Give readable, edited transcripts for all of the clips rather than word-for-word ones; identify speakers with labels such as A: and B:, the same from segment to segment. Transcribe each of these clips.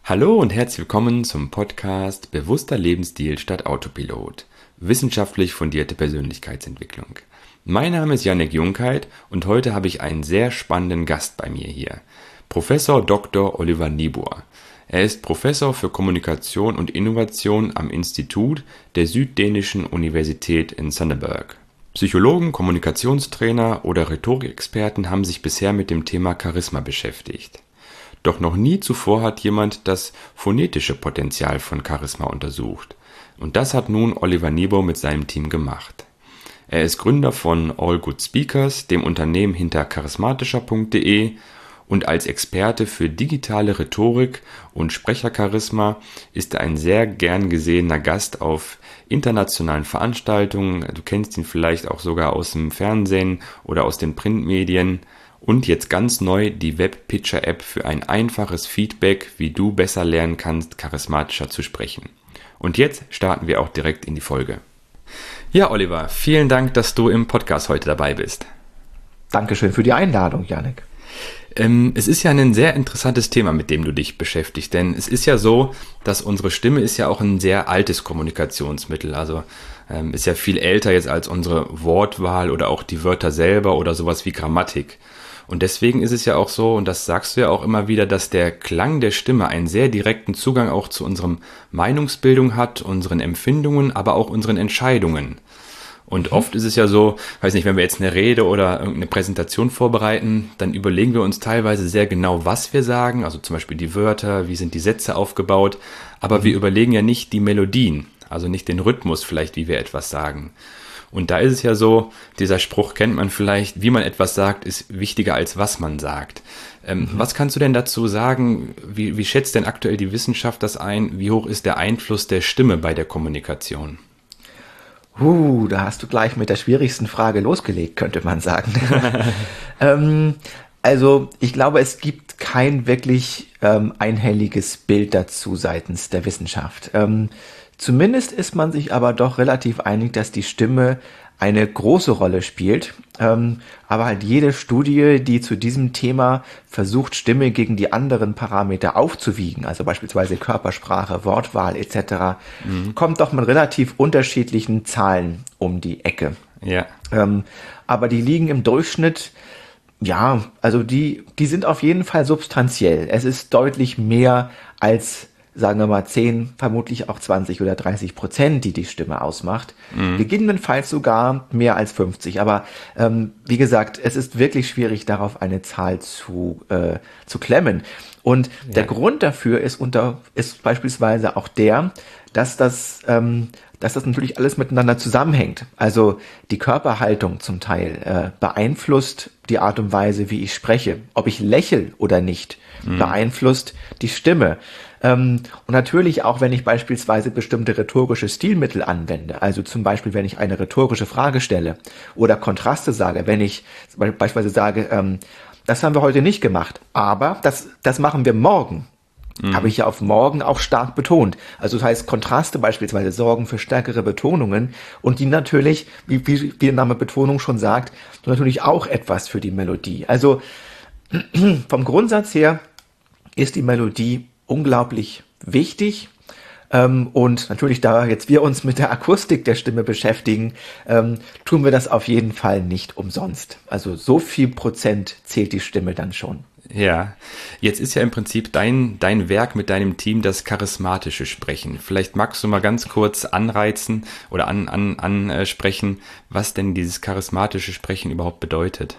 A: Hallo und herzlich willkommen zum Podcast Bewusster Lebensstil statt Autopilot. Wissenschaftlich fundierte Persönlichkeitsentwicklung. Mein Name ist Jannik Junkheit und heute habe ich einen sehr spannenden Gast bei mir hier. Professor Dr. Oliver Niebuhr. Er ist Professor für Kommunikation und Innovation am Institut der Süddänischen Universität in Sonneberg. Psychologen, Kommunikationstrainer oder Rhetorikexperten haben sich bisher mit dem Thema Charisma beschäftigt. Doch noch nie zuvor hat jemand das phonetische Potenzial von Charisma untersucht. Und das hat nun Oliver Niebuhr mit seinem Team gemacht. Er ist Gründer von All Good Speakers, dem Unternehmen hinter charismatischer.de, und als Experte für digitale Rhetorik und Sprechercharisma ist er ein sehr gern gesehener Gast auf internationalen Veranstaltungen. Du kennst ihn vielleicht auch sogar aus dem Fernsehen oder aus den Printmedien. Und jetzt ganz neu die Webpitcher-App für ein einfaches Feedback, wie du besser lernen kannst, charismatischer zu sprechen. Und jetzt starten wir auch direkt in die Folge. Ja, Oliver, vielen Dank, dass du im Podcast heute dabei bist.
B: Dankeschön für die Einladung, Jannik.
A: Es ist ja ein sehr interessantes Thema, mit dem du dich beschäftigst, denn es ist ja so, dass unsere Stimme ist ja auch ein sehr altes Kommunikationsmittel, also ist ja viel älter jetzt als unsere Wortwahl oder auch die Wörter selber oder sowas wie Grammatik. Und deswegen ist es ja auch so, und das sagst du ja auch immer wieder, dass der Klang der Stimme einen sehr direkten Zugang auch zu unserem Meinungsbildung hat, unseren Empfindungen, aber auch unseren Entscheidungen. Und oft ist es ja so, weiß nicht, wenn wir jetzt eine Rede oder irgendeine Präsentation vorbereiten, dann überlegen wir uns teilweise sehr genau, was wir sagen, also zum Beispiel die Wörter, wie sind die Sätze aufgebaut, aber wir überlegen ja nicht die Melodien, also nicht den Rhythmus vielleicht, wie wir etwas sagen. Und da ist es ja so, dieser Spruch kennt man vielleicht, wie man etwas sagt, ist wichtiger als was man sagt. Was kannst du denn dazu sagen? Wie schätzt denn aktuell die Wissenschaft das ein? Wie hoch ist der Einfluss der Stimme bei der Kommunikation?
B: Da hast du gleich mit der schwierigsten Frage losgelegt, könnte man sagen. Also ich glaube, es gibt kein wirklich einhelliges Bild dazu seitens der Wissenschaft. Zumindest ist man sich aber doch relativ einig, dass die Stimme eine große Rolle spielt. Aber halt jede Studie, die zu diesem Thema versucht, Stimme gegen die anderen Parameter aufzuwiegen, also beispielsweise Körpersprache, Wortwahl etc., kommt doch mit relativ unterschiedlichen Zahlen um die Ecke.
A: Ja.
B: Aber die liegen im Durchschnitt, ja, also die sind auf jeden Fall substanziell. Es ist deutlich mehr als, sagen wir mal, 10, vermutlich auch 20 oder 30%, die Stimme ausmacht. Gegebenenfalls sogar mehr als 50. Aber wie gesagt, es ist wirklich schwierig, darauf eine Zahl zu klemmen. Und der Grund dafür ist beispielsweise auch dass das natürlich alles miteinander zusammenhängt. Also die Körperhaltung zum Teil beeinflusst die Art und Weise, wie ich spreche. Ob ich lächle oder nicht, beeinflusst die Stimme. Und natürlich auch, wenn ich beispielsweise bestimmte rhetorische Stilmittel anwende, also zum Beispiel, wenn ich eine rhetorische Frage stelle oder Kontraste sage, wenn ich beispielsweise sage, das haben wir heute nicht gemacht, aber das machen wir morgen. Habe ich ja auf morgen auch stark betont. Also das heißt, Kontraste beispielsweise sorgen für stärkere Betonungen und die natürlich, wie der Name Betonung schon sagt, natürlich auch etwas für die Melodie. Also vom Grundsatz her ist die Melodie unglaublich wichtig. Und natürlich, da jetzt wir uns mit der Akustik der Stimme beschäftigen, tun wir das auf jeden Fall nicht umsonst. Also so viel Prozent zählt die Stimme dann schon.
A: Ja, jetzt ist ja im Prinzip dein Werk mit deinem Team das charismatische Sprechen. Vielleicht magst du mal ganz kurz anreizen oder ansprechen, was denn dieses charismatische Sprechen überhaupt bedeutet.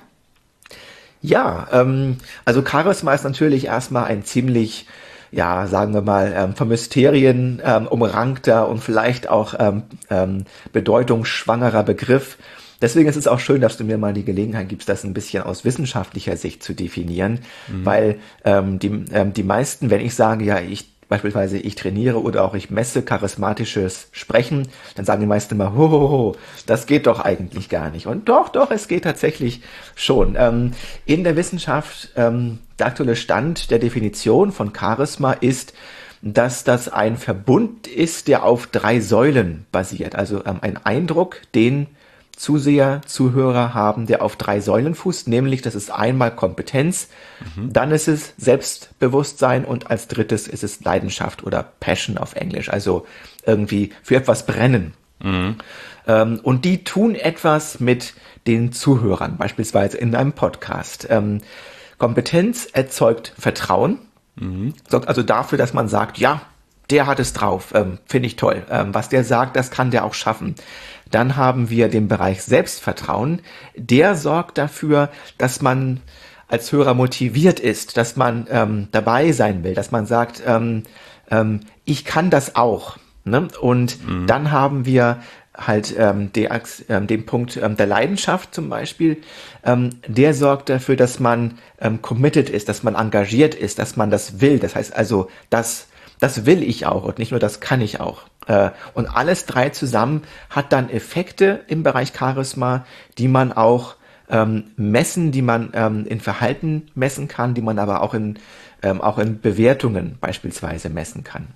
B: Ja, also Charisma ist natürlich erstmal ein ziemlich, ja, sagen wir mal, von Mysterien umrankter und vielleicht auch bedeutungsschwangerer Begriff. Deswegen ist es auch schön, dass du mir mal die Gelegenheit gibst, das ein bisschen aus wissenschaftlicher Sicht zu definieren, weil die meisten, wenn ich sage, ja, beispielsweise ich trainiere oder auch ich messe charismatisches Sprechen, dann sagen die meisten immer, das geht doch eigentlich gar nicht. Und doch, es geht tatsächlich schon. In der Wissenschaft, der aktuelle Stand der Definition von Charisma ist, dass das ein Verbund ist, der auf 3 Säulen basiert. Also ein Eindruck, den Zuseher, Zuhörer haben, der auf 3 Säulen fußt, nämlich das ist einmal Kompetenz, dann ist es Selbstbewusstsein und als drittes ist es Leidenschaft oder Passion auf Englisch, also irgendwie für etwas brennen. Und die tun etwas mit den Zuhörern, beispielsweise in einem Podcast. Kompetenz erzeugt Vertrauen, sorgt also dafür, dass man sagt, ja, der hat es drauf, finde ich toll. Was der sagt, das kann der auch schaffen. Dann haben wir den Bereich Selbstvertrauen. Der sorgt dafür, dass man als Hörer motiviert ist, dass man dabei sein will, dass man sagt, ich kann das auch. Ne? Und dann haben wir halt den Punkt der Leidenschaft zum Beispiel. Der sorgt dafür, dass man committed ist, dass man engagiert ist, dass man das will. Das heißt also, das will ich auch und nicht nur das kann ich auch. Und alles 3 zusammen hat dann Effekte im Bereich Charisma, die man auch messen, die man in Verhalten messen kann, die man aber auch in Bewertungen beispielsweise messen kann.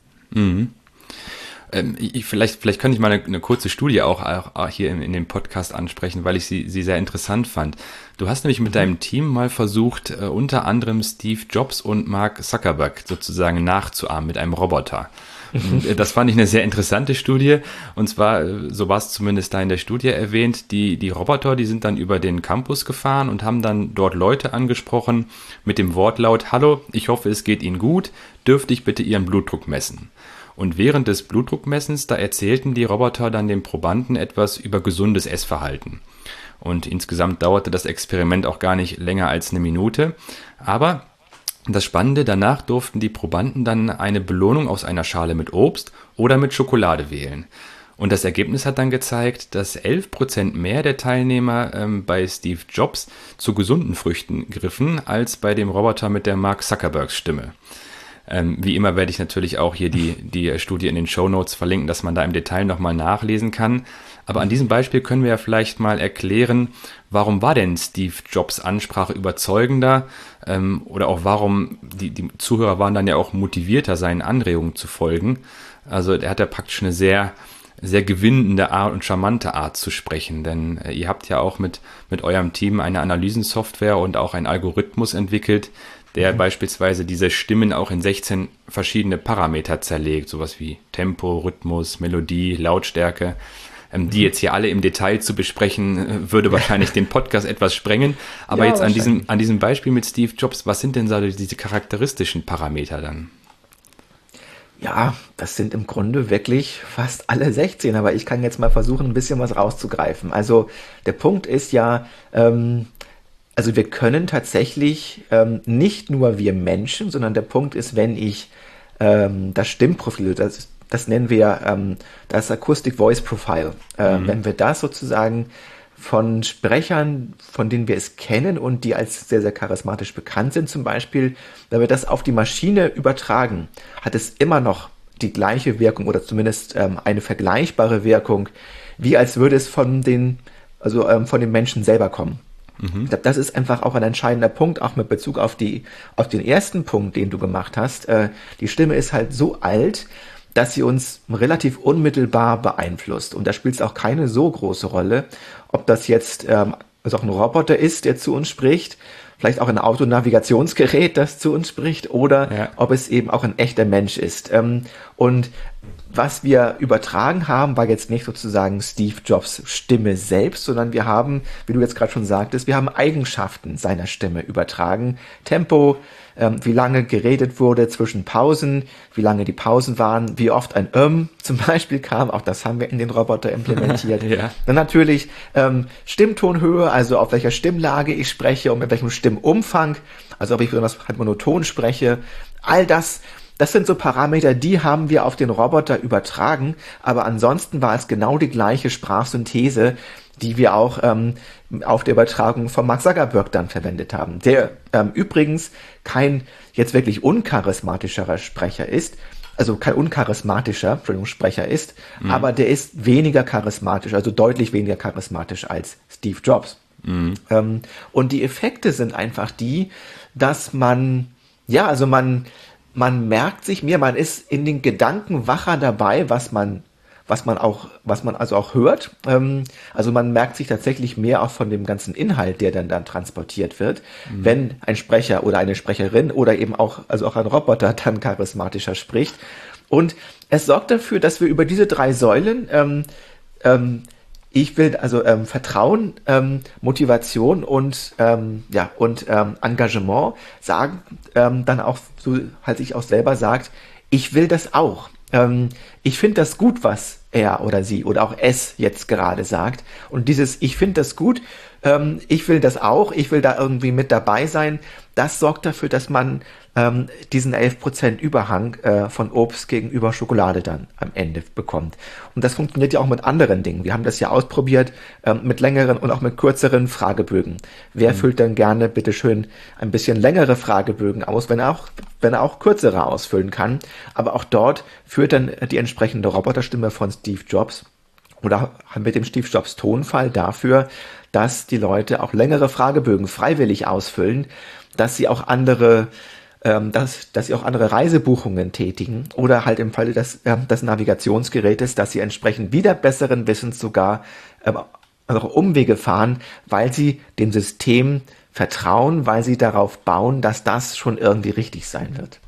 A: Vielleicht könnte ich mal eine kurze Studie auch hier in dem Podcast ansprechen, weil ich sie sehr interessant fand. Du hast nämlich mit deinem Team mal versucht, unter anderem Steve Jobs und Mark Zuckerberg sozusagen nachzuahmen mit einem Roboter. Und das fand ich eine sehr interessante Studie. Und zwar, so war es zumindest da in der Studie erwähnt, die Roboter, die sind dann über den Campus gefahren und haben dann dort Leute angesprochen mit dem Wortlaut: Hallo, ich hoffe, es geht Ihnen gut. Dürfte ich bitte Ihren Blutdruck messen? Und während des Blutdruckmessens, da erzählten die Roboter dann den Probanden etwas über gesundes Essverhalten. Und insgesamt dauerte das Experiment auch gar nicht länger als eine Minute. Aber das Spannende, danach durften die Probanden dann eine Belohnung aus einer Schale mit Obst oder mit Schokolade wählen. Und das Ergebnis hat dann gezeigt, dass 11% mehr der Teilnehmer bei Steve Jobs zu gesunden Früchten griffen, als bei dem Roboter mit der Mark Zuckerbergs Stimme. Wie immer werde ich natürlich auch hier die Studie in den Shownotes verlinken, dass man da im Detail nochmal nachlesen kann. Aber an diesem Beispiel können wir ja vielleicht mal erklären, warum war denn Steve Jobs Ansprache überzeugender oder auch warum die Zuhörer waren dann ja auch motivierter, seinen Anregungen zu folgen. Also er hat ja praktisch eine sehr, sehr gewinnende Art und charmante Art zu sprechen, denn ihr habt ja auch mit eurem Team eine Analysensoftware und auch einen Algorithmus entwickelt, der beispielsweise diese Stimmen auch in 16 verschiedene Parameter zerlegt, sowas wie Tempo, Rhythmus, Melodie, Lautstärke. Die jetzt hier alle im Detail zu besprechen, würde wahrscheinlich den Podcast etwas sprengen. Aber ja, jetzt an diesem Beispiel mit Steve Jobs, was sind denn so diese charakteristischen Parameter dann?
B: Ja, das sind im Grunde wirklich fast alle 16, aber ich kann jetzt mal versuchen, ein bisschen was rauszugreifen. Also der Punkt ist ja, also wir können tatsächlich nicht nur wir Menschen, sondern der Punkt ist, wenn ich das Stimmprofil, das nennen wir das Acoustic Voice Profile, wenn wir das sozusagen von Sprechern, von denen wir es kennen und die als sehr, sehr charismatisch bekannt sind zum Beispiel, wenn wir das auf die Maschine übertragen, hat es immer noch die gleiche Wirkung oder zumindest eine vergleichbare Wirkung, wie als würde es von den Menschen selber kommen. Ich glaube, das ist einfach auch ein entscheidender Punkt, auch mit Bezug auf den ersten Punkt, den du gemacht hast. Die Stimme ist halt so alt, dass sie uns relativ unmittelbar beeinflusst. Und da spielt es auch keine so große Rolle, ob das jetzt auch ein Roboter ist, der zu uns spricht, vielleicht auch ein Autonavigationsgerät, das zu uns spricht, oder ob es eben auch ein echter Mensch ist. Und was wir übertragen haben, war jetzt nicht sozusagen Steve Jobs Stimme selbst, sondern wir haben, wie du jetzt gerade schon sagtest, wir haben Eigenschaften seiner Stimme übertragen. Tempo, wie lange geredet wurde zwischen Pausen, wie lange die Pausen waren, wie oft ein zum Beispiel kam, auch das haben wir in den Roboter implementiert. Ja. Dann natürlich Stimmtonhöhe, also auf welcher Stimmlage ich spreche und mit welchem Stimmumfang, also ob ich besonders halt monoton spreche, all das sind so Parameter, die haben wir auf den Roboter übertragen, aber ansonsten war es genau die gleiche Sprachsynthese, die wir auch auf der Übertragung von Mark Zuckerberg dann verwendet haben, der übrigens kein jetzt wirklich uncharismatischerer Sprecher ist, also kein uncharismatischer Sprecher ist, aber der ist weniger charismatisch, also deutlich weniger charismatisch als Steve Jobs. Und die Effekte sind einfach die, dass man merkt sich mehr, man ist in den Gedanken wacher dabei, was man was man also auch hört. Also man merkt sich tatsächlich mehr auch von dem ganzen Inhalt, der dann transportiert wird, wenn ein Sprecher oder eine Sprecherin oder eben auch, also auch ein Roboter dann charismatischer spricht. Und es sorgt dafür, dass wir über diese 3 Säulen, ich will also Vertrauen, Motivation und Engagement sagen, dann auch so halt sich auch selber sagt, ich will das auch. Ich finde das gut, was er oder sie oder auch es jetzt gerade sagt. Und dieses ich finde das gut, ich will das auch, ich will da irgendwie mit dabei sein, das sorgt dafür, dass man diesen 11% Überhang von Obst gegenüber Schokolade dann am Ende bekommt. Und das funktioniert ja auch mit anderen Dingen. Wir haben das ja ausprobiert mit längeren und auch mit kürzeren Fragebögen. Wer füllt denn gerne bitteschön ein bisschen längere Fragebögen aus, wenn er auch kürzere ausfüllen kann? Aber auch dort führt dann die entsprechende Roboterstimme von Steve Jobs oder mit dem Steve Jobs Tonfall dafür, dass die Leute auch längere Fragebögen freiwillig ausfüllen, dass sie auch andere Reisebuchungen tätigen oder halt im Falle des Navigationsgerätes, dass sie entsprechend wieder besseren Wissens sogar auch Umwege fahren, weil sie dem System vertrauen, weil sie darauf bauen, dass das schon irgendwie richtig sein wird.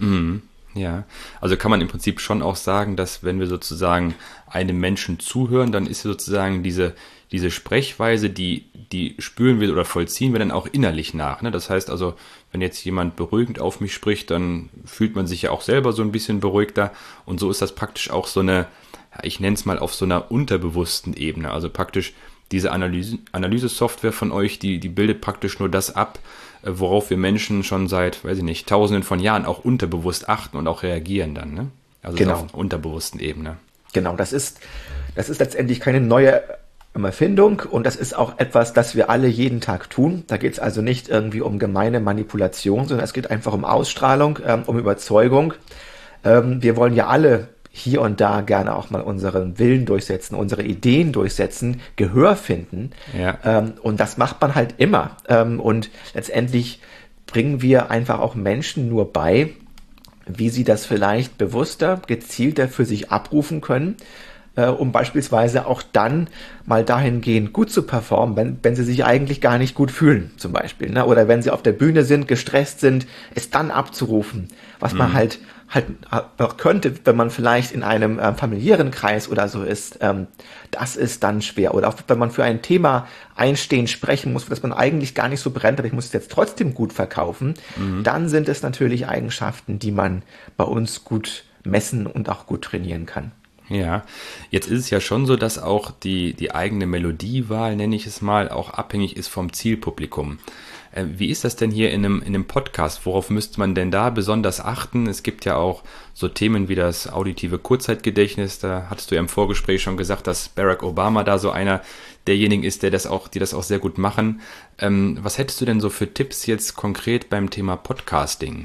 A: Ja, also kann man im Prinzip schon auch sagen, dass wenn wir sozusagen einem Menschen zuhören, dann ist sozusagen diese Sprechweise, die spüren wir oder vollziehen wir dann auch innerlich nach. Ne? Das heißt also, wenn jetzt jemand beruhigend auf mich spricht, dann fühlt man sich ja auch selber so ein bisschen beruhigter. Und so ist das praktisch auch so eine, ich nenne es mal auf so einer unterbewussten Ebene. Also praktisch diese Analyse-Software von euch, die bildet praktisch nur das ab, worauf wir Menschen schon seit, weiß ich nicht, Tausenden von Jahren auch unterbewusst achten und auch reagieren dann. Ne? Also
B: genau.
A: Auf einer unterbewussten Ebene.
B: Genau, das ist letztendlich keine neue Erfindung und das ist auch etwas, das wir alle jeden Tag tun. Da geht es also nicht irgendwie um gemeine Manipulation, sondern es geht einfach um Ausstrahlung, um Überzeugung. Wir wollen ja alle hier und da gerne auch mal unseren Willen durchsetzen, unsere Ideen durchsetzen, Gehör finden.
A: Ja.
B: Und das macht man halt immer. Und letztendlich bringen wir einfach auch Menschen nur bei, wie sie das vielleicht bewusster, gezielter für sich abrufen können, um beispielsweise auch dann mal dahingehend gut zu performen, wenn sie sich eigentlich gar nicht gut fühlen, zum Beispiel. Ne? Oder wenn sie auf der Bühne sind, gestresst sind, es dann abzurufen, was man halt noch könnte, wenn man vielleicht in einem familiären Kreis oder so ist, das ist dann schwer. Oder auch wenn man für ein Thema einstehen, sprechen muss, das man eigentlich gar nicht so brennt, aber ich muss es jetzt trotzdem gut verkaufen, dann sind es natürlich Eigenschaften, die man bei uns gut messen und auch gut trainieren kann.
A: Ja, jetzt ist es ja schon so, dass auch die eigene Melodiewahl, nenne ich es mal, auch abhängig ist vom Zielpublikum. Wie ist das denn hier in einem Podcast? Worauf müsste man denn da besonders achten? Es gibt ja auch so Themen wie das auditive Kurzzeitgedächtnis. Da hattest du ja im Vorgespräch schon gesagt, dass Barack Obama da so einer derjenigen ist, die das auch sehr gut machen. Was hättest du denn so für Tipps jetzt konkret beim Thema Podcasting?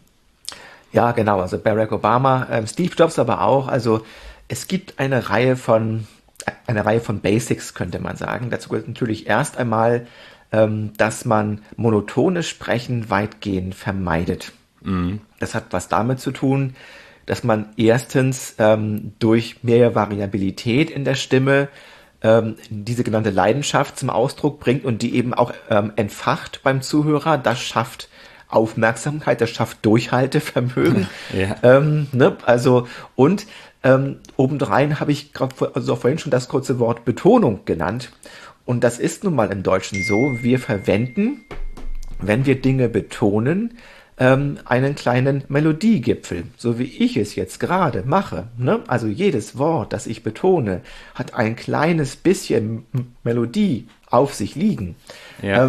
B: Ja, genau. Also Barack Obama, Steve Jobs aber auch. Also es gibt eine Reihe von Basics, könnte man sagen. Dazu gehört natürlich erst einmal, dass man monotones Sprechen weitgehend vermeidet. Das hat was damit zu tun, dass man erstens durch mehr Variabilität in der Stimme diese genannte Leidenschaft zum Ausdruck bringt und die eben auch entfacht beim Zuhörer. Das schafft Aufmerksamkeit, das schafft Durchhaltevermögen.
A: Ja.
B: Obendrein habe ich vorhin schon das kurze Wort Betonung genannt. Und das ist nun mal im Deutschen so, wir verwenden, wenn wir Dinge betonen, einen kleinen Melodiegipfel, so wie ich es jetzt gerade mache. Ne? Also jedes Wort, das ich betone, hat ein kleines bisschen Melodie auf sich liegen.
A: Ja.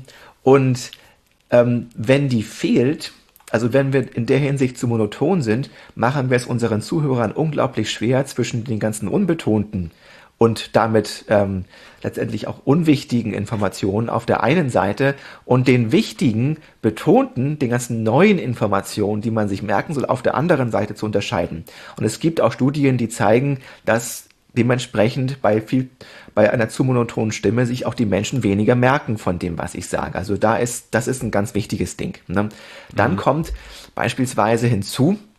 B: Wenn die fehlt, also wenn wir in der Hinsicht zu monoton sind, machen wir es unseren Zuhörern unglaublich schwer, zwischen den ganzen unbetonten und damit letztendlich auch unwichtigen Informationen auf der einen Seite und den wichtigen, betonten, den ganzen neuen Informationen, die man sich merken soll, auf der anderen Seite zu unterscheiden. Und es gibt auch Studien, die zeigen, dass dementsprechend bei einer zu monotonen Stimme sich auch die Menschen weniger merken von dem, was ich sage. Also das ist ein ganz wichtiges Ding. Ne? Dann kommt beispielsweise hinzu,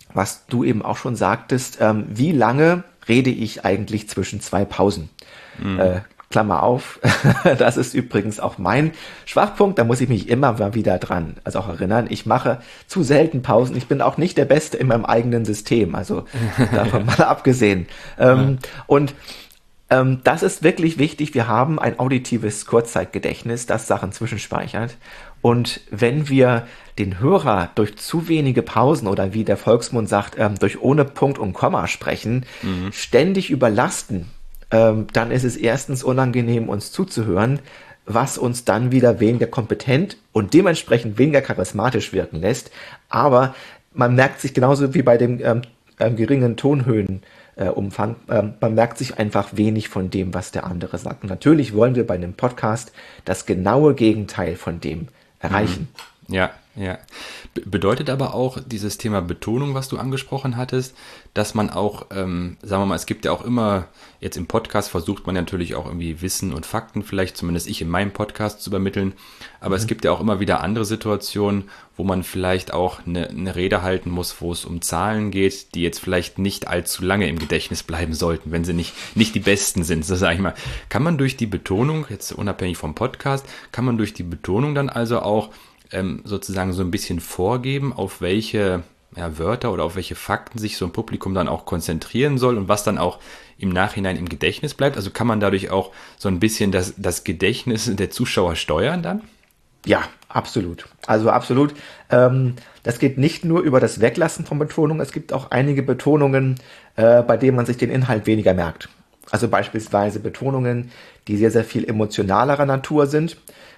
B: was du eben auch schon sagtest, wie lange rede ich eigentlich zwischen zwei Pausen? Klammer auf, das ist übrigens auch mein Schwachpunkt, da muss ich mich immer mal wieder dran, also auch erinnern, ich mache zu selten Pausen, ich bin auch nicht der Beste in meinem eigenen System, also davon mal abgesehen. Und das ist wirklich wichtig, wir haben ein auditives Kurzzeitgedächtnis, das Sachen zwischenspeichert, und wenn wir den Hörer durch zu wenige Pausen oder wie der Volksmund sagt, durch ohne Punkt und Komma sprechen, ständig überlasten, dann ist es erstens unangenehm, uns zuzuhören, was uns dann wieder weniger kompetent und dementsprechend weniger charismatisch wirken lässt. Aber man merkt sich genauso wie bei dem geringen Tonhöhenumfang, man merkt sich einfach wenig von dem, was der andere sagt. Und natürlich wollen wir bei einem Podcast das genaue Gegenteil von dem erreichen.
A: Ja, ja. Bedeutet aber auch dieses Thema Betonung, was du angesprochen hattest, dass man auch, sagen wir mal, es gibt ja auch immer, jetzt im Podcast versucht man natürlich auch irgendwie Wissen und Fakten, vielleicht zumindest ich in meinem Podcast zu übermitteln, aber es gibt ja auch immer wieder andere Situationen, wo man vielleicht auch eine Rede halten muss, wo es um Zahlen geht, die jetzt vielleicht nicht allzu lange im Gedächtnis bleiben sollten, wenn sie nicht die besten sind, so sage ich mal. Kann man durch die Betonung, jetzt unabhängig vom Podcast, kann man durch die Betonung dann also auch sozusagen so ein bisschen vorgeben, auf welche Wörter oder auf welche Fakten sich so ein Publikum dann auch konzentrieren soll und was dann auch im Nachhinein im Gedächtnis bleibt? Also kann man dadurch auch so ein bisschen das Gedächtnis der Zuschauer steuern dann?
B: Ja, absolut. Also absolut. Das geht nicht nur über das Weglassen von Betonungen, es gibt auch einige Betonungen, bei denen man sich den Inhalt weniger merkt. Also beispielsweise Betonungen, die sehr, sehr viel emotionalerer Natur sind.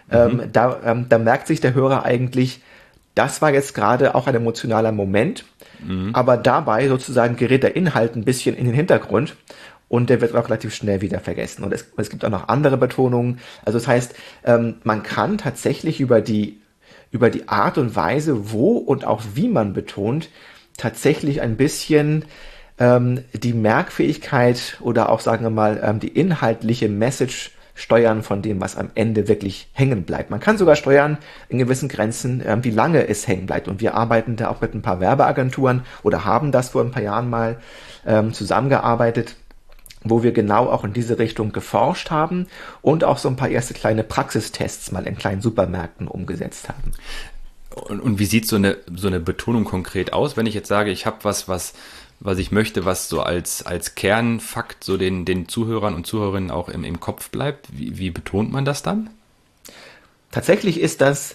B: Da merkt sich der Hörer eigentlich, das war jetzt gerade auch ein emotionaler Moment, aber dabei sozusagen gerät der Inhalt ein bisschen in den Hintergrund und der wird auch relativ schnell wieder vergessen. Und es gibt auch noch andere Betonungen. Also das heißt, man kann tatsächlich über die Art und Weise, wo und auch wie man betont, tatsächlich ein bisschen die Merkfähigkeit oder auch, sagen wir mal, die inhaltliche Message steuern von dem, was am Ende wirklich hängen bleibt. Man kann sogar steuern in gewissen Grenzen, wie lange es hängen bleibt. Und wir arbeiten da auch mit ein paar Werbeagenturen oder haben das vor ein paar Jahren mal zusammengearbeitet, wo wir genau auch in diese Richtung geforscht haben und auch so ein paar erste kleine Praxistests mal in kleinen Supermärkten umgesetzt haben.
A: Und wie sieht so eine Betonung konkret aus, wenn ich jetzt sage, ich habe was ich möchte, was so als Kernfakt so den Zuhörern und Zuhörerinnen auch im Kopf bleibt? Wie betont man das dann?
B: Tatsächlich ist das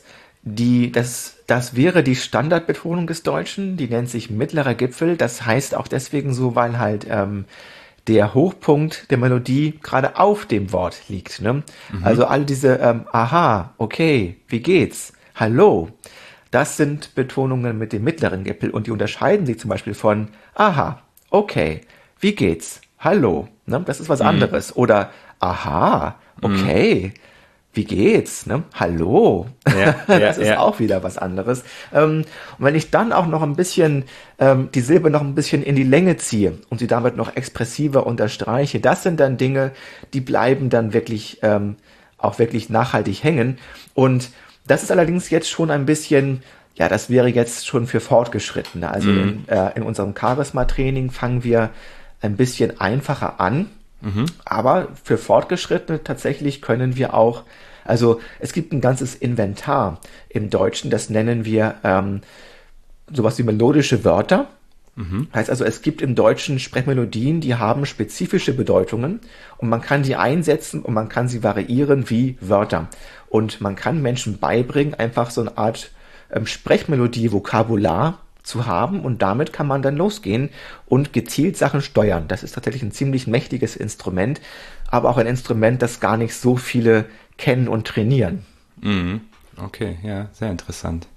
B: wäre die Standardbetonung des Deutschen, die nennt sich mittlerer Gipfel. Das heißt auch deswegen so, weil halt der Hochpunkt der Melodie gerade auf dem Wort liegt. Ne? Also all diese aha, okay, wie geht's, hallo, das sind Betonungen mit dem mittleren Gipfel und die unterscheiden sich zum Beispiel von aha, okay, wie geht's, hallo, ne? Das ist was anderes. Oder aha, okay, wie geht's, ne? Hallo, das ist auch wieder was anderes. Und wenn ich dann auch noch ein bisschen die Silbe noch ein bisschen in die Länge ziehe und sie damit noch expressiver unterstreiche, das sind dann Dinge, die bleiben dann wirklich auch wirklich nachhaltig hängen. Und das ist allerdings jetzt schon ein bisschen, ja, das wäre jetzt schon für Fortgeschrittene. Also in unserem Charisma-Training fangen wir ein bisschen einfacher an, aber für Fortgeschrittene tatsächlich können wir auch, also es gibt ein ganzes Inventar im Deutschen, das nennen wir sowas wie melodische Wörter. Heißt also, es gibt im Deutschen Sprechmelodien, die haben spezifische Bedeutungen und man kann die einsetzen und man kann sie variieren wie Wörter. Und man kann Menschen beibringen, einfach so eine Art Sprechmelodie, Vokabular zu haben und damit kann man dann losgehen und gezielt Sachen steuern. Das ist tatsächlich ein ziemlich mächtiges Instrument, aber auch ein Instrument, das gar nicht so viele kennen und trainieren.
A: Okay, ja, sehr interessant.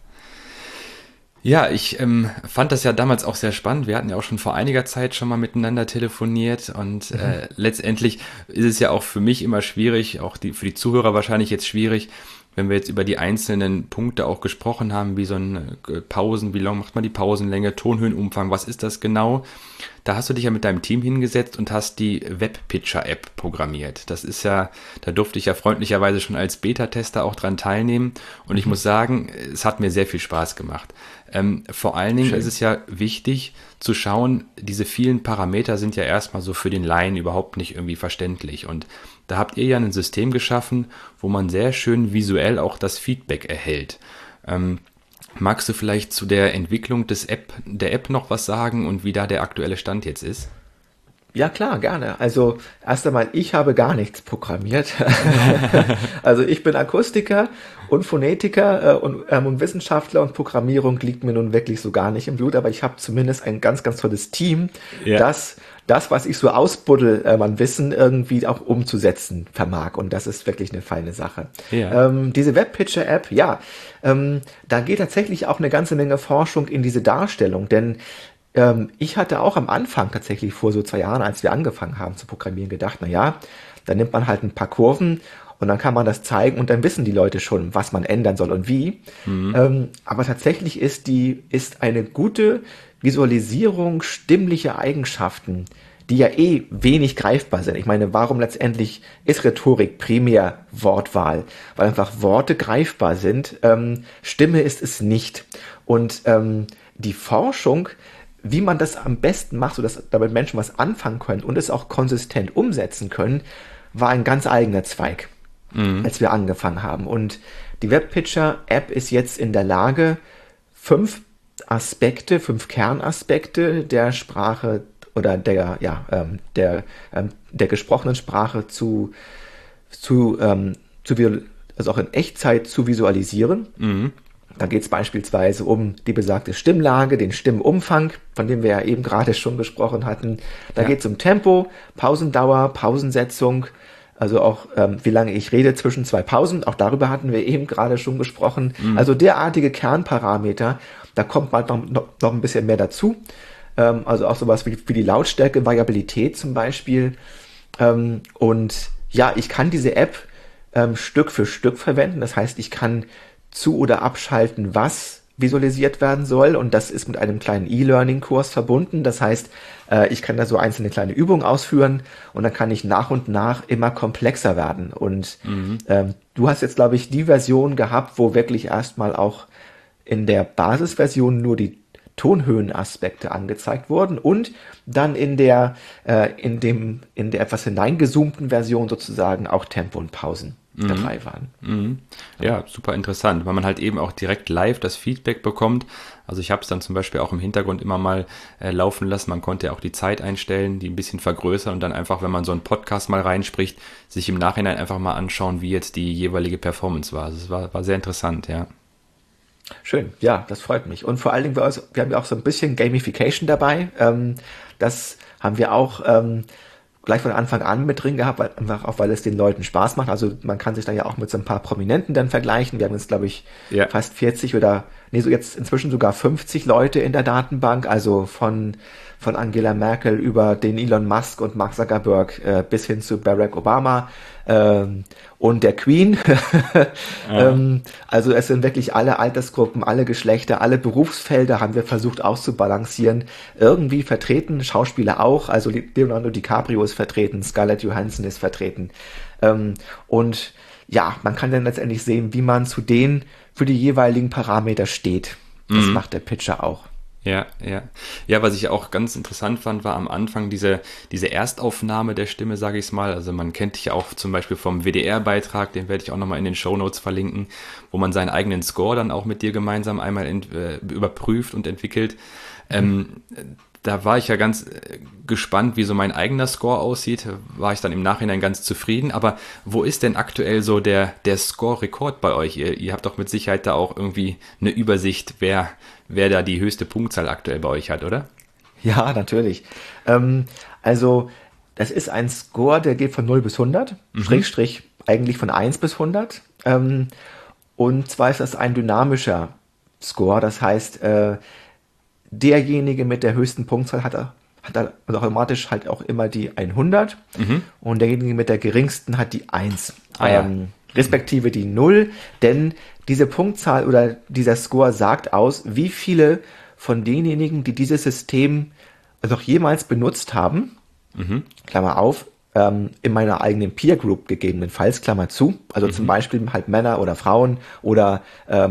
A: Ja, ich fand das ja damals auch sehr spannend. Wir hatten ja auch schon vor einiger Zeit schon mal miteinander telefoniert und letztendlich ist es ja auch für mich immer schwierig, auch für die Zuhörer wahrscheinlich jetzt schwierig, wenn wir jetzt über die einzelnen Punkte auch gesprochen haben, wie so ein Pausen, wie lang macht man die Pausenlänge, Tonhöhenumfang, was ist das genau? da hast du dich ja mit deinem Team hingesetzt und hast die Webpitcher-App programmiert. Das ist ja, da durfte ich ja freundlicherweise schon als Beta-Tester auch dran teilnehmen und ich muss sagen, es hat mir sehr viel Spaß gemacht. Vor allen Dingen ist es ja wichtig zu schauen, diese vielen Parameter sind ja erstmal so für den Laien überhaupt nicht irgendwie verständlich und da habt ihr ja ein System geschaffen, wo man sehr schön visuell auch das Feedback erhält. Magst du vielleicht zu der Entwicklung der App noch was sagen und wie da der aktuelle Stand jetzt ist?
B: Ja, klar, gerne. Also erst einmal, ich habe gar nichts programmiert. Also ich bin Akustiker und Phonetiker und Wissenschaftler und Programmierung liegt mir nun wirklich so gar nicht im Blut, aber ich habe zumindest ein ganz, ganz tolles Team, das, was ich so ausbuddel, an Wissen irgendwie auch umzusetzen vermag. Und das ist wirklich eine feine Sache.
A: Ja.
B: Diese Webpitcher-App, da geht tatsächlich auch eine ganze Menge Forschung in diese Darstellung, denn ich hatte auch am Anfang tatsächlich vor so 2 Jahren, als wir angefangen haben zu programmieren, gedacht, dann nimmt man halt ein paar Kurven und dann kann man das zeigen und dann wissen die Leute schon, was man ändern soll und wie. Aber tatsächlich ist eine gute Visualisierung stimmlicher Eigenschaften, die ja wenig greifbar sind. Ich meine, warum letztendlich ist Rhetorik primär Wortwahl? Weil einfach Worte greifbar sind. Stimme ist es nicht. Und die Forschung, wie man das am besten macht, sodass damit Menschen was anfangen können und es auch konsistent umsetzen können, war ein ganz eigener Zweig, als wir angefangen haben. Und die Webpitcher-App ist jetzt in der Lage, 5 Kernaspekte der Sprache oder der gesprochenen Sprache also auch in Echtzeit zu visualisieren. Da geht es beispielsweise um die besagte Stimmlage, den Stimmumfang, von dem wir ja eben gerade schon gesprochen hatten. Da geht es um Tempo, Pausendauer, Pausensetzung, also auch wie lange ich rede zwischen 2 Pausen. Auch darüber hatten wir eben gerade schon gesprochen. Also derartige Kernparameter, da kommt bald noch ein bisschen mehr dazu. Also auch sowas wie die Lautstärke, Variabilität zum Beispiel. Und ja, ich kann diese App Stück für Stück verwenden. Das heißt, ich kann zu- oder abschalten, was visualisiert werden soll. Und das ist mit einem kleinen E-Learning-Kurs verbunden. Das heißt, ich kann da so einzelne kleine Übungen ausführen und dann kann ich nach und nach immer komplexer werden. Und du hast jetzt, glaube ich, die Version gehabt, wo wirklich erstmal auch in der Basisversion nur die Tonhöhenaspekte angezeigt wurden und dann in der etwas hineingezoomten Version sozusagen auch Tempo und Pausen dabei waren.
A: Ja, super interessant, weil man halt eben auch direkt live das Feedback bekommt. Also ich habe es dann zum Beispiel auch im Hintergrund immer mal laufen lassen. Man konnte ja auch die Zeit einstellen, die ein bisschen vergrößern und dann einfach, wenn man so einen Podcast mal reinspricht, sich im Nachhinein einfach mal anschauen, wie jetzt die jeweilige Performance war. Also es war sehr interessant, ja.
B: Schön, ja, das freut mich. Und vor allen Dingen, wir haben ja auch so ein bisschen Gamification dabei. Das haben wir auch gleich von Anfang an mit drin gehabt, weil es den Leuten Spaß macht. Also man kann sich da ja auch mit so ein paar Prominenten dann vergleichen. Wir haben jetzt, glaube ich, fast 40 so jetzt inzwischen sogar 50 Leute in der Datenbank, also von Angela Merkel über den Elon Musk und Mark Zuckerberg bis hin zu Barack Obama und der Queen. Also es sind wirklich alle Altersgruppen, alle Geschlechter, alle Berufsfelder haben wir versucht auszubalancieren. Irgendwie vertreten, Schauspieler auch, also Leonardo DiCaprio ist vertreten, Scarlett Johansson ist vertreten. Und ja, man kann dann letztendlich sehen, wie man für die jeweiligen Parameter steht. Das macht der Pitcher auch.
A: Ja. Ja, was ich auch ganz interessant fand, war am Anfang diese Erstaufnahme der Stimme, sage ich es mal. Also man kennt dich ja auch zum Beispiel vom WDR-Beitrag, den werde ich auch nochmal in den Shownotes verlinken, wo man seinen eigenen Score dann auch mit dir gemeinsam einmal überprüft und entwickelt. Da war ich ja ganz gespannt, wie so mein eigener Score aussieht. War ich dann im Nachhinein ganz zufrieden. Aber wo ist denn aktuell so der Score-Rekord bei euch? Ihr habt doch mit Sicherheit da auch irgendwie eine Übersicht, wer da die höchste Punktzahl aktuell bei euch hat, oder?
B: Ja, natürlich. Also das ist ein Score, der geht von 0 bis 100, Schrägstrich eigentlich von 1 bis 100. Und zwar ist das ein dynamischer Score. Das heißt, derjenige mit der höchsten Punktzahl hat also automatisch halt auch immer die 100 und derjenige mit der geringsten hat die 1. Respektive die 0, denn diese Punktzahl oder dieser Score sagt aus, wie viele von denjenigen, die dieses System noch jemals benutzt haben, Klammer auf, in meiner eigenen Peer Group gegebenenfalls, Klammer zu, also zum Beispiel halt Männer oder Frauen oder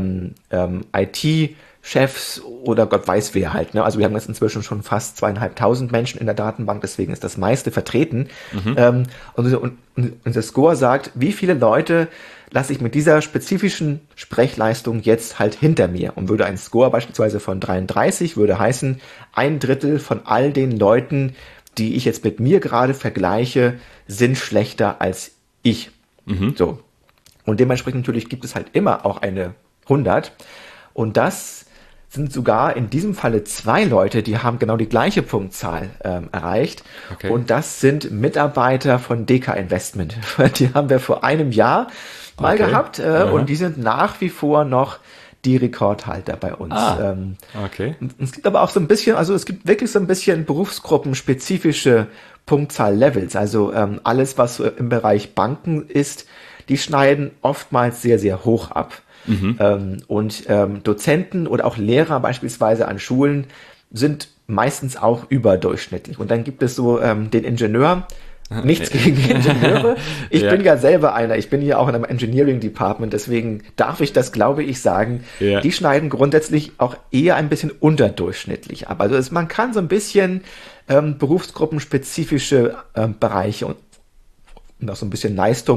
B: IT-Chefs oder Gott weiß wer halt. Ne? Also wir haben jetzt inzwischen schon fast 2.500 Menschen in der Datenbank, deswegen ist das meiste vertreten. Und der Score sagt, wie viele Leute lasse ich mit dieser spezifischen Sprechleistung jetzt halt hinter mir. Und würde ein Score beispielsweise von 33, würde heißen, 1/3 von all den Leuten, die ich jetzt mit mir gerade vergleiche, sind schlechter als ich. So. Und dementsprechend natürlich gibt es halt immer auch eine 100. Und das sind sogar in diesem Falle 2 Leute, die haben genau die gleiche Punktzahl erreicht.
A: Okay.
B: Und das sind Mitarbeiter von DK Investment. Die haben wir vor einem Jahr mal gehabt und die sind nach wie vor noch die Rekordhalter bei uns.
A: Okay.
B: Es gibt aber auch so ein bisschen, also es gibt wirklich so ein bisschen berufsgruppenspezifische Punktzahl-Levels. Also alles, was so im Bereich Banken ist, die schneiden oftmals sehr, sehr hoch ab. Und Dozenten oder auch Lehrer beispielsweise an Schulen sind meistens auch überdurchschnittlich. Und dann gibt es so den Ingenieur. Nichts gegen Ingenieure. Ich bin ja selber einer. Ich bin hier auch in einem Engineering Department. Deswegen darf ich das, glaube ich, sagen. Ja. Die schneiden grundsätzlich auch eher ein bisschen unterdurchschnittlich ab. Also man kann so ein bisschen berufsgruppenspezifische Bereiche und auch so ein bisschen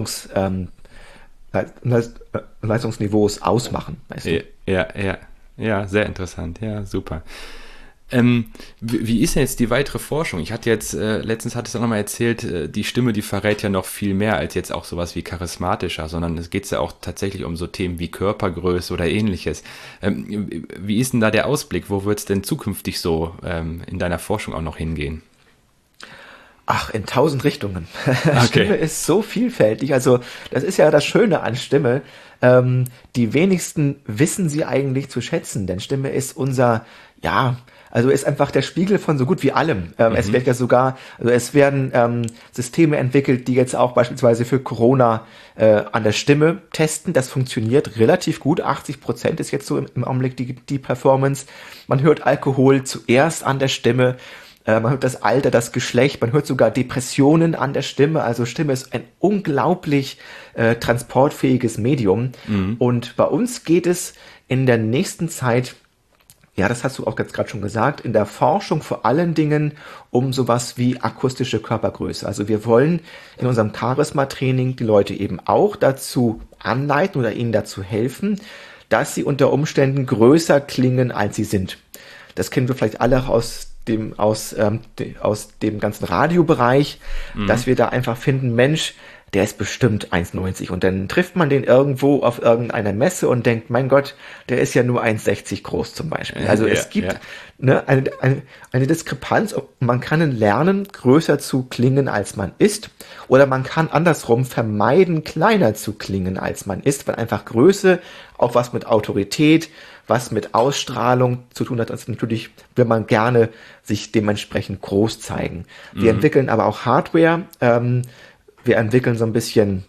B: Leistungsniveaus ausmachen. Weißt du?
A: Ja, sehr interessant. Ja, super. Wie ist denn jetzt die weitere Forschung? Ich hatte jetzt, letztens hattest du auch nochmal erzählt, die Stimme, die verrät ja noch viel mehr als jetzt auch sowas wie charismatischer, sondern es geht ja auch tatsächlich um so Themen wie Körpergröße oder ähnliches. Wie ist denn da der Ausblick? Wo wird es denn zukünftig so in deiner Forschung auch noch hingehen?
B: Ach, in 1000 Richtungen. Stimme ist so vielfältig. Also das ist ja das Schöne an Stimme. Die wenigsten wissen sie eigentlich zu schätzen, denn Stimme ist also ist einfach der Spiegel von so gut wie allem. Es wird ja sogar, also es werden Systeme entwickelt, die jetzt auch beispielsweise für Corona an der Stimme testen. Das funktioniert relativ gut. 80% ist jetzt so im Augenblick die Performance. Man hört Alkohol zuerst an der Stimme. Man hört das Alter, das Geschlecht, man hört sogar Depressionen an der Stimme. Also Stimme ist ein unglaublich transportfähiges Medium. Und bei uns geht es in der nächsten Zeit, ja, das hast du auch jetzt gerade schon gesagt, in der Forschung vor allen Dingen um sowas wie akustische Körpergröße. Also wir wollen in unserem Charisma-Training die Leute eben auch dazu anleiten oder ihnen dazu helfen, dass sie unter Umständen größer klingen, als sie sind. Das kennen wir vielleicht alle aus dem ganzen Radiobereich, dass wir da einfach finden, Mensch, der ist bestimmt 1,90 und dann trifft man den irgendwo auf irgendeiner Messe und denkt, mein Gott, der ist ja nur 1,60 groß zum Beispiel. Also es gibt eine Diskrepanz und man kann lernen, größer zu klingen, als man ist, oder man kann andersrum vermeiden, kleiner zu klingen, als man ist, weil einfach Größe auch was mit Autorität, was mit Ausstrahlung zu tun hat. Also natürlich will man gerne sich dementsprechend groß zeigen. Wir entwickeln aber auch Hardware. Wir entwickeln so ein bisschen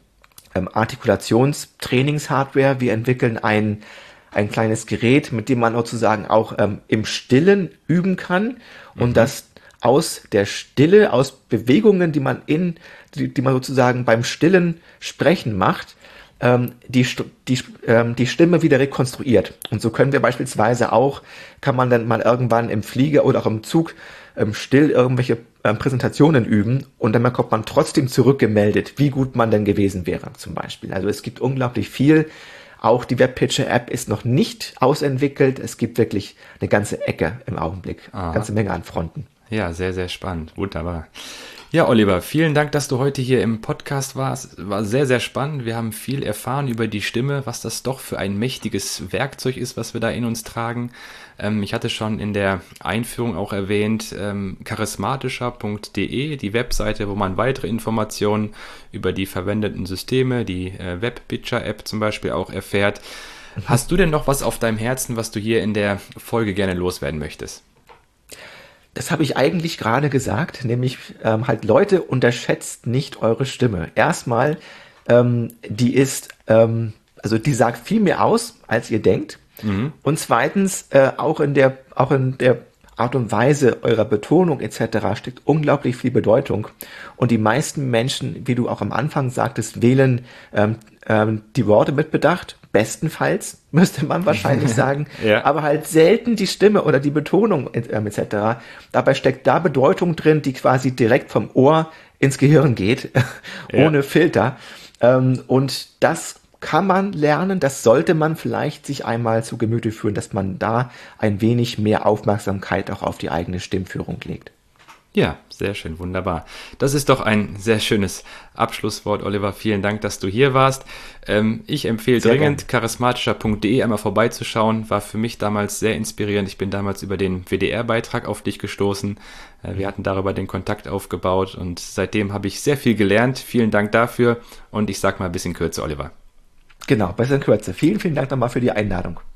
B: Artikulationstrainings-Hardware. Wir entwickeln ein kleines Gerät, mit dem man sozusagen auch im Stillen üben kann und das aus der Stille, aus Bewegungen, die man sozusagen beim Stillen sprechen macht, die Stimme wieder rekonstruiert. Und so können wir beispielsweise auch, kann man dann mal irgendwann im Flieger oder auch im Zug still irgendwelche Präsentationen üben und dann bekommt man trotzdem zurückgemeldet, wie gut man denn gewesen wäre zum Beispiel. Also es gibt unglaublich viel. Auch die Webpitcher-App ist noch nicht ausentwickelt. Es gibt wirklich eine ganze Ecke im Augenblick. Eine ganze Menge an Fronten.
A: Ja, sehr, sehr spannend. Wunderbar. Ja, Oliver, vielen Dank, dass du heute hier im Podcast warst. War sehr, sehr spannend. Wir haben viel erfahren über die Stimme, was das doch für ein mächtiges Werkzeug ist, was wir da in uns tragen. Ich hatte schon in der Einführung auch erwähnt, charismatischer.de, die Webseite, wo man weitere Informationen über die verwendeten Systeme, die Webpitcher-App zum Beispiel auch erfährt. Hast du denn noch was auf deinem Herzen, was du hier in der Folge gerne loswerden möchtest?
B: Das habe ich eigentlich gerade gesagt, nämlich halt Leute, unterschätzt nicht eure Stimme. Erstmal, die sagt viel mehr aus, als ihr denkt. Und zweitens, auch in der Art und Weise eurer Betonung etc. steckt unglaublich viel Bedeutung. Und die meisten Menschen, wie du auch am Anfang sagtest, wählen die Worte mit Bedacht. Bestenfalls, müsste man wahrscheinlich sagen,
A: ja.
B: aber halt selten die Stimme oder die Betonung etc. Dabei steckt da Bedeutung drin, die quasi direkt vom Ohr ins Gehirn geht, ohne Filter. Und das kann man lernen, das sollte man vielleicht sich einmal zu Gemüte führen, dass man da ein wenig mehr Aufmerksamkeit auch auf die eigene Stimmführung legt.
A: Ja, sehr schön, wunderbar. Das ist doch ein sehr schönes Abschlusswort, Oliver. Vielen Dank, dass du hier warst. Ich empfehle sehr dringend, charismatischer.de einmal vorbeizuschauen. War für mich damals sehr inspirierend. Ich bin damals über den WDR-Beitrag auf dich gestoßen. Wir hatten darüber den Kontakt aufgebaut und seitdem habe ich sehr viel gelernt. Vielen Dank dafür und ich sag mal ein bisschen kürzer, Oliver.
B: Genau, besser in Kürze. Vielen, vielen Dank nochmal für die Einladung.